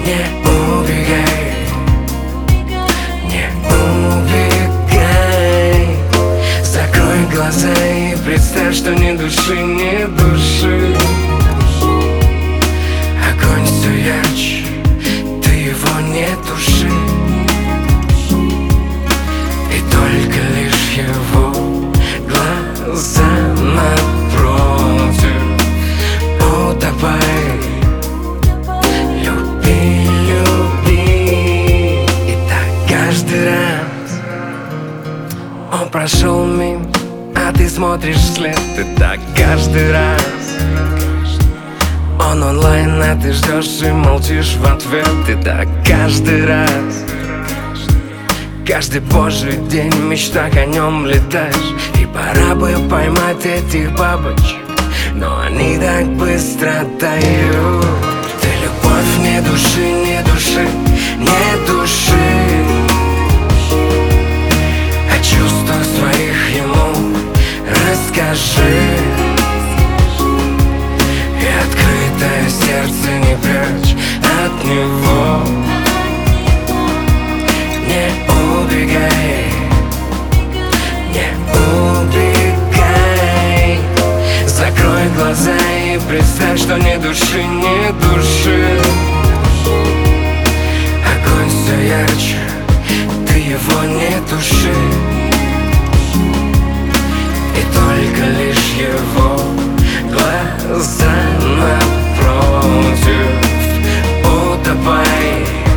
Не убегай, не убегай. Закрой глаза и представь, что ни души, ни души. Огонь все ярче, ты его не туши. И только лишь его глаза напротив. Утопай, люби, люби. И так каждый раз он прошел мимо, а ты смотришь вслед. И так каждый раз он онлайн, а ты ждешь и молчишь в ответ. И так каждый раз, каждый божий день в мечтах о нем летаешь. И пора бы поймать этих бабочек, но они так быстро тают. Ты любовь, не души, не души, не души. О чувствах своих ему расскажи. И открытое сердце не прячь от него. Не убегай, не убегай. Закрой глаза и представь, что ни души, ни души. Огонь все ярче, ты его не туши. И только лишь его глаза напротив. Утопай,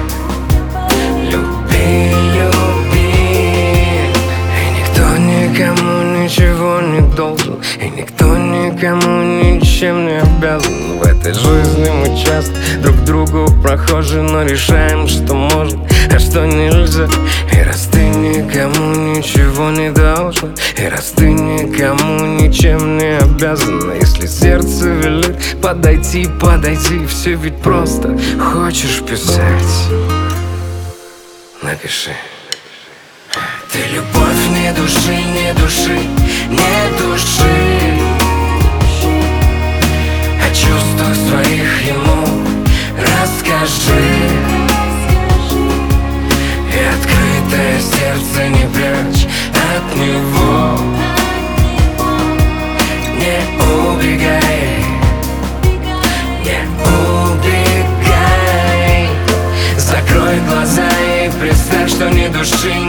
люби, люби. И никто никому ничего не должен, и никто никому ничем не обязан. В этой жизни мы часто друг другу прохожи, но решаем, что можно, а что нельзя. И раз ты никому ничего не должен, и раз ты никому ничем не обязан, если сердце велит подойти, подойти, все ведь просто. Хочешь писать, напиши. Ты любовь, не души, не души, не души. О чувствах своих ему расскажи. И открытое сердце не прячь от него. Не убегай, не убегай. Закрой глаза и представь, что ни души,